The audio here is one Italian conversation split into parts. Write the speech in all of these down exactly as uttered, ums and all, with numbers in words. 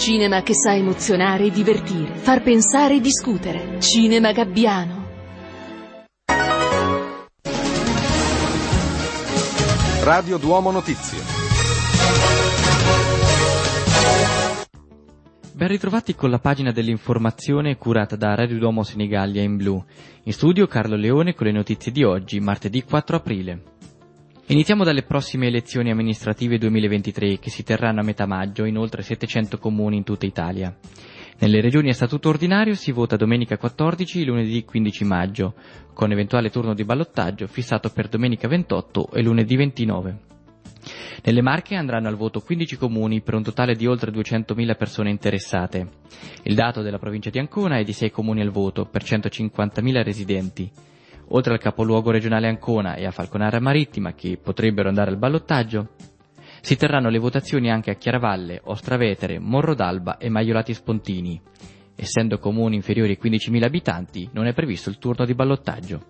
cinema che sa emozionare e divertire, far pensare e discutere. Cinema Gabbiano. Radio Duomo Notizie. Ben ritrovati con la pagina dell'informazione curata da Radio Duomo Senigallia in blu. In studio Carlo Leone con le notizie di oggi, martedì quattro aprile. Iniziamo dalle prossime elezioni amministrative duemilaventitré che si terranno a metà maggio in oltre settecento comuni in tutta Italia. Nelle regioni a statuto ordinario si vota domenica quattordici e lunedì quindici maggio, con eventuale turno di ballottaggio fissato per domenica ventotto e lunedì ventinove. Nelle Marche andranno al voto quindici comuni per un totale di oltre duecentomila persone interessate. Il dato della provincia di Ancona è di sei comuni al voto per centocinquantamila residenti. Oltre al capoluogo regionale Ancona e a Falconara Marittima, che potrebbero andare al ballottaggio, si terranno le votazioni anche a Chiaravalle, Ostravetere, Morro d'Alba e Maiolati Spontini. Essendo comuni inferiori ai quindicimila abitanti, non è previsto il turno di ballottaggio.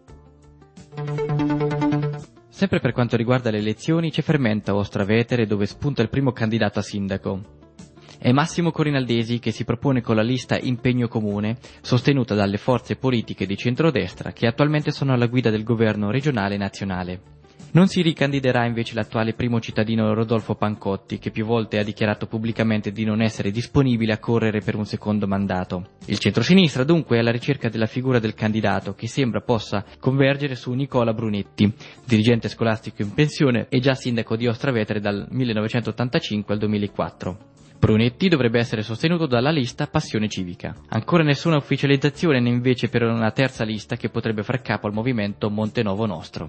Sempre per quanto riguarda le elezioni, c'è fermento a Ostravetere dove spunta il primo candidato a sindaco. È Massimo Corinaldesi che si propone con la lista Impegno Comune, sostenuta dalle forze politiche di centrodestra che attualmente sono alla guida del governo regionale e nazionale. Non si ricandiderà invece l'attuale primo cittadino Rodolfo Pancotti, che più volte ha dichiarato pubblicamente di non essere disponibile a correre per un secondo mandato. Il centrosinistra dunque è alla ricerca della figura del candidato, che sembra possa convergere su Nicola Brunetti, dirigente scolastico in pensione e già sindaco di Ostravetere dal millenovecentottantacinque al duemilaquattro. Brunetti dovrebbe essere sostenuto dalla lista Passione Civica. Ancora nessuna ufficializzazione né invece per una terza lista che potrebbe far capo al movimento Monte Novo Nostro.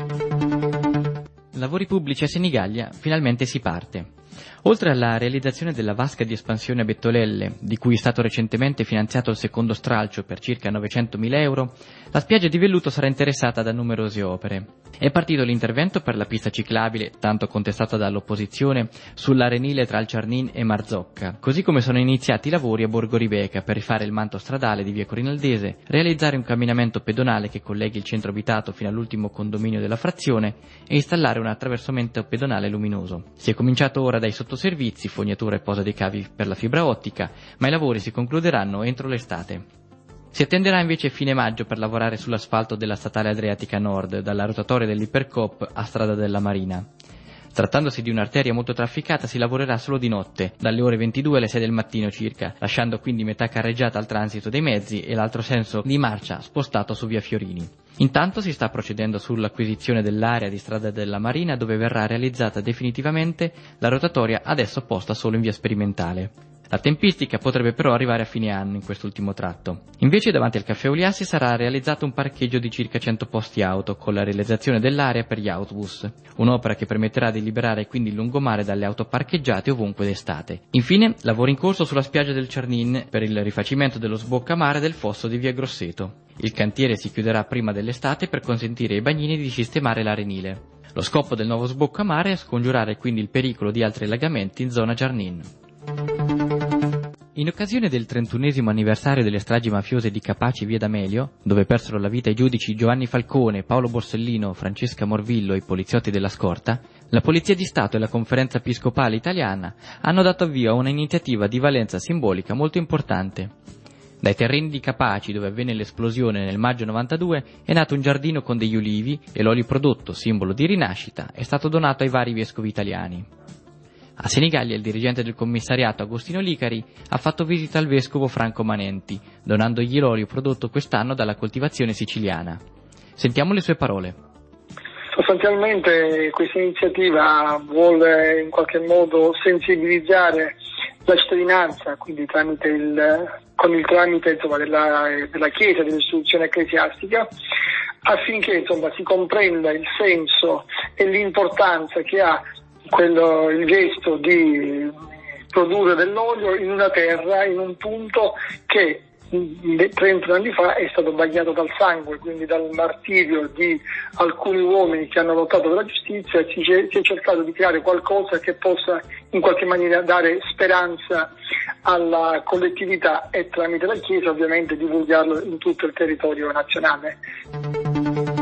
Lavori pubblici a Senigallia, finalmente si parte. Oltre alla realizzazione della vasca di espansione a Bettolelle, di cui è stato recentemente finanziato il secondo stralcio per circa novecentomila euro, la spiaggia di Velluto sarà interessata da numerose opere. È partito l'intervento per la pista ciclabile, tanto contestata dall'opposizione, sull'arenile tra il Ciarnin e Marzocca, così come sono iniziati i lavori a Borgo Ribeca per rifare il manto stradale di via Corinaldese, realizzare un camminamento pedonale che colleghi il centro abitato fino all'ultimo condominio della frazione e installare un attraversamento pedonale luminoso. Si è cominciato ora dai sottoservizi, fognatura e posa dei cavi per la fibra ottica, ma i lavori si concluderanno entro l'estate. Si attenderà invece fine maggio per lavorare sull'asfalto della statale Adriatica Nord, dalla rotatoria dell'Ipercoop a Strada della Marina. Trattandosi di un'arteria molto trafficata, si lavorerà solo di notte, dalle ore ventidue alle sei del mattino circa, lasciando quindi metà carreggiata al transito dei mezzi e l'altro senso di marcia spostato su via Fiorini. Intanto si sta procedendo sull'acquisizione dell'area di Strada della Marina, dove verrà realizzata definitivamente la rotatoria adesso posta solo in via sperimentale. La tempistica potrebbe però arrivare a fine anno in quest'ultimo tratto. Invece davanti al Caffè Oliassi sarà realizzato un parcheggio di circa cento posti auto con la realizzazione dell'area per gli autobus, un'opera che permetterà di liberare quindi il lungomare dalle auto parcheggiate ovunque d'estate. Infine, lavori in corso sulla spiaggia del Ciarnin per il rifacimento dello sboccamare del fosso di via Grosseto. Il cantiere si chiuderà prima dell'estate per consentire ai bagnini di sistemare l'arenile. Lo scopo del nuovo sboccamare è scongiurare quindi il pericolo di altri allagamenti in zona Ciarnin. In occasione del trentunesimo anniversario delle stragi mafiose di Capaci via D'Amelio, dove persero la vita i giudici Giovanni Falcone, Paolo Borsellino, Francesca Morvillo e i poliziotti della scorta, la Polizia di Stato e la Conferenza Episcopale Italiana hanno dato avvio a un'iniziativa di valenza simbolica molto importante. Dai terreni di Capaci, dove avvenne l'esplosione nel maggio novantadue, è nato un giardino con degli ulivi e l'olio prodotto, simbolo di rinascita, è stato donato ai vari vescovi italiani. A Senigallia il dirigente del commissariato Agostino Licari ha fatto visita al vescovo Franco Manenti, donandogli l'olio prodotto quest'anno dalla coltivazione siciliana. Sentiamo le sue parole. Sostanzialmente questa iniziativa vuole in qualche modo sensibilizzare la cittadinanza, quindi tramite il, con il tramite insomma, della, della Chiesa, dell'istituzione ecclesiastica, affinché insomma, si comprenda il senso e l'importanza che ha quello, il gesto di produrre dell'olio in una terra, in un punto che trenta anni fa è stato bagnato dal sangue, quindi dal martirio di alcuni uomini che hanno lottato per la giustizia. Si è cercato di creare qualcosa che possa in qualche maniera dare speranza alla collettività e tramite la Chiesa ovviamente divulgarlo in tutto il territorio nazionale.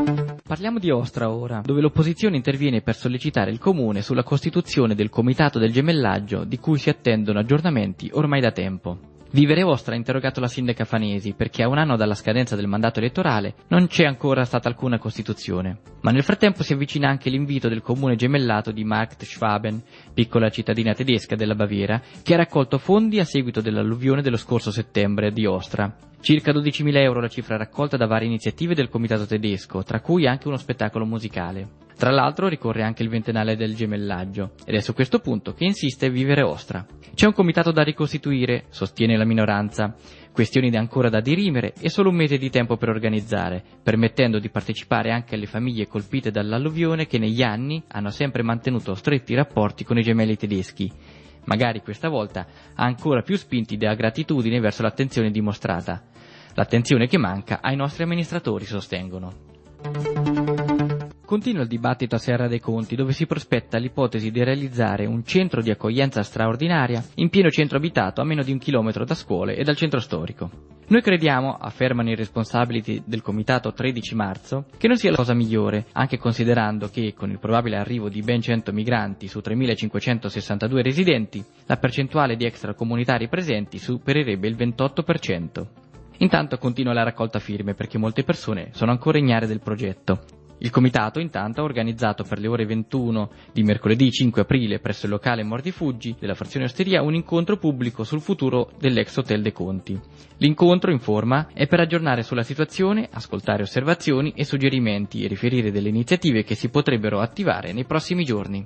Parliamo di Ostra ora, dove l'opposizione interviene per sollecitare il comune sulla costituzione del comitato del gemellaggio di cui si attendono aggiornamenti ormai da tempo. Vivere Ostra ha interrogato la sindaca Fanesi perché a un anno dalla scadenza del mandato elettorale non c'è ancora stata alcuna costituzione. Ma nel frattempo si avvicina anche l'invito del comune gemellato di Markt-Schwaben, piccola cittadina tedesca della Baviera, che ha raccolto fondi a seguito dell'alluvione dello scorso settembre di Ostra. Circa dodicimila euro la cifra raccolta da varie iniziative del comitato tedesco, tra cui anche uno spettacolo musicale. Tra l'altro ricorre anche il ventennale del gemellaggio, ed è su questo punto che insiste Vivere Ostra. C'è un comitato da ricostituire, sostiene la minoranza, questioni ancora da dirimere e solo un mese di tempo per organizzare, permettendo di partecipare anche alle famiglie colpite dall'alluvione che negli anni hanno sempre mantenuto stretti rapporti con i gemelli tedeschi. Magari questa volta ancora più spinti da gratitudine verso l'attenzione dimostrata. L'attenzione che manca ai nostri amministratori, sostengono. Continua il dibattito a Serra dei Conti, dove si prospetta l'ipotesi di realizzare un centro di accoglienza straordinaria in pieno centro abitato a meno di un chilometro da scuole e dal centro storico. Noi crediamo, affermano i responsabili del comitato tredici marzo, che non sia la cosa migliore, anche considerando che, con il probabile arrivo di ben cento migranti su tremilacinquecentosessantadue residenti, la percentuale di extracomunitari presenti supererebbe il ventotto per cento. Intanto continua la raccolta firme perché molte persone sono ancora ignare del progetto. Il comitato intanto ha organizzato per le ore ventuno di mercoledì cinque aprile presso il locale Mortifuggi della frazione Osteria un incontro pubblico sul futuro dell'ex Hotel dei Conti. L'incontro, informa, è per aggiornare sulla situazione, ascoltare osservazioni e suggerimenti e riferire delle iniziative che si potrebbero attivare nei prossimi giorni.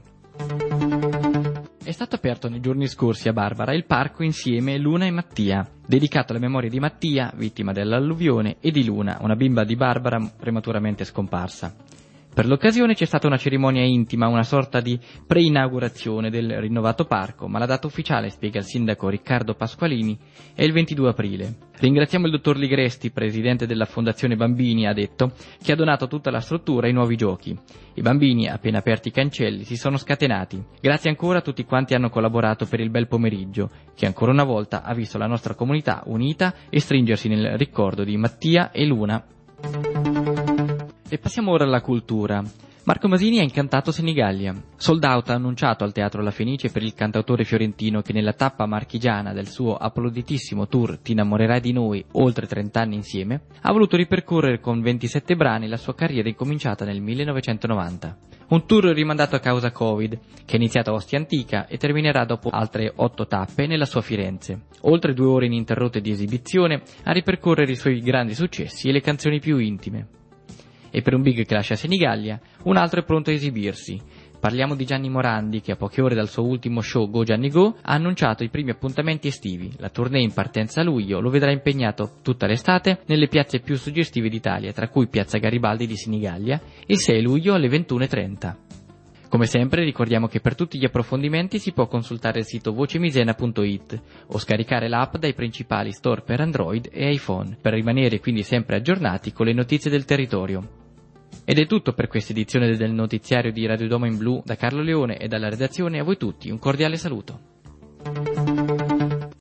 È stato aperto nei giorni scorsi a Barbara il parco Insieme Luna e Mattia, dedicato alla memoria di Mattia, vittima dell'alluvione, e di Luna, una bimba di Barbara prematuramente scomparsa. Per l'occasione c'è stata una cerimonia intima, una sorta di pre-inaugurazione del rinnovato parco, ma la data ufficiale, spiega il sindaco Riccardo Pasqualini, è il ventidue aprile. Ringraziamo il dottor Ligresti, presidente della Fondazione Bambini, ha detto, che ha donato tutta la struttura ai nuovi giochi. I bambini, appena aperti i cancelli, si sono scatenati. Grazie ancora a tutti quanti hanno collaborato per il bel pomeriggio, che ancora una volta ha visto la nostra comunità unita e stringersi nel ricordo di Mattia e Luna. E passiamo ora alla cultura. Marco Masini ha incantato Senigallia. Sold Out ha annunciato al Teatro La Fenice per il cantautore fiorentino che nella tappa marchigiana del suo applauditissimo tour Ti innamorerai di noi, oltre trent'anni insieme, ha voluto ripercorrere con ventisette brani la sua carriera incominciata nel millenovecentonovanta. Un tour rimandato a causa Covid, che è iniziato a Ostia Antica e terminerà dopo altre otto tappe nella sua Firenze. Oltre due ore ininterrotte di esibizione a ripercorrere i suoi grandi successi e le canzoni più intime. E per un big che lascia Senigallia, un altro è pronto a esibirsi. Parliamo di Gianni Morandi che a poche ore dal suo ultimo show Go Gianni Go ha annunciato i primi appuntamenti estivi. La tournée in partenza a luglio lo vedrà impegnato tutta l'estate nelle piazze più suggestive d'Italia, tra cui Piazza Garibaldi di Senigallia, il sei luglio alle ventuno e trenta. Come sempre ricordiamo che per tutti gli approfondimenti si può consultare il sito vocemisena punto it o scaricare l'app dai principali store per Android e iPhone, per rimanere quindi sempre aggiornati con le notizie del territorio. Ed è tutto per questa edizione del notiziario di Radio Domo in Blu. Da Carlo Leone e dalla redazione a voi tutti un cordiale saluto.